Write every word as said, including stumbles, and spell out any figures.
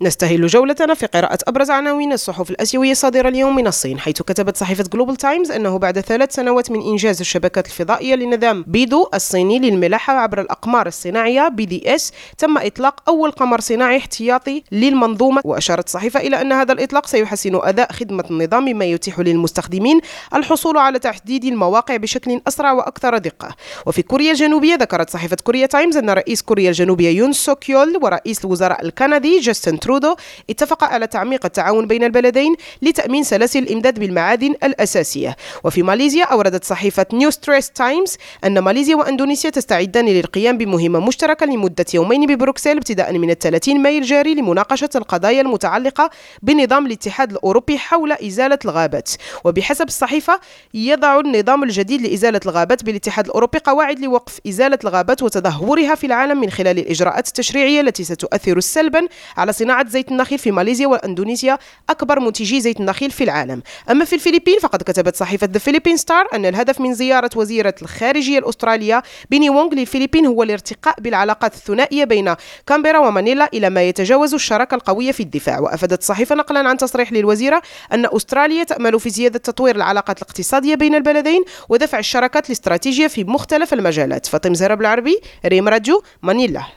نستهل جولتنا في قراءة أبرز عناوين الصحف الآسيوية الصادرة اليوم من الصين، حيث كتبت صحيفة جلوبال تايمز أنه بعد ثلاث سنوات من إنجاز الشبكات الفضائية لنظام بيدو الصيني للملاحة عبر الأقمار الصناعية بي دي إس، تم إطلاق أول قمر صناعي احتياطي للمنظومة. وأشارت الصحيفة إلى أن هذا الإطلاق سيحسن أداء خدمة النظام، مما يتيح للمستخدمين الحصول على تحديد المواقع بشكل أسرع وأكثر دقة. وفي كوريا الجنوبية ذكرت صحيفة كوريا تايمز أن رئيس كوريا الجنوبية يون سوك يول ورئيس الوزراء الكندي جاستن ترودو اتفقا على تعميق التعاون بين البلدين لتأمين سلاسل الإمداد بالمعادن الأساسية. وفي ماليزيا أوردت صحيفة نيو ستريس تايمز أن ماليزيا وأندونيسيا تستعدان للقيام بمهمة مشتركة لمدة يومين ببروكسل ابتداء من الثلاثين مايو الجاري لمناقشة القضايا المتعلقة بنظام الاتحاد الأوروبي حول إزالة الغابات. وبحسب الصحيفة يضع النظام الجديد لإزالة الغابات بالاتحاد الأوروبي قواعد لوقف إزالة الغابات وتدهورها في العالم من خلال الإجراءات التشريعية التي ستؤثر سلبا على صناعة زيت النخيل في ماليزيا وأندونيسيا أكبر منتجي زيت النخيل في العالم. أما في الفلبين فقد كتبت صحيفة The Philippine Star أن الهدف من زيارة وزيرة الخارجية الأسترالية بيني وونغ للفلبين هو الارتقاء بالعلاقات الثنائية بين كامبرا ومانيلا إلى ما يتجاوز الشراكة القوية في الدفاع. وأفادت الصحيفة نقلا عن تصريح للوزيرة أن أستراليا تأمل في زيادة تطوير العلاقات الاقتصادية بين البلدين ودفع الشراكات الاستراتيجية في مختلف المجالات. فاطمة زهرة بالعربي، ريم راديو، مانيلا.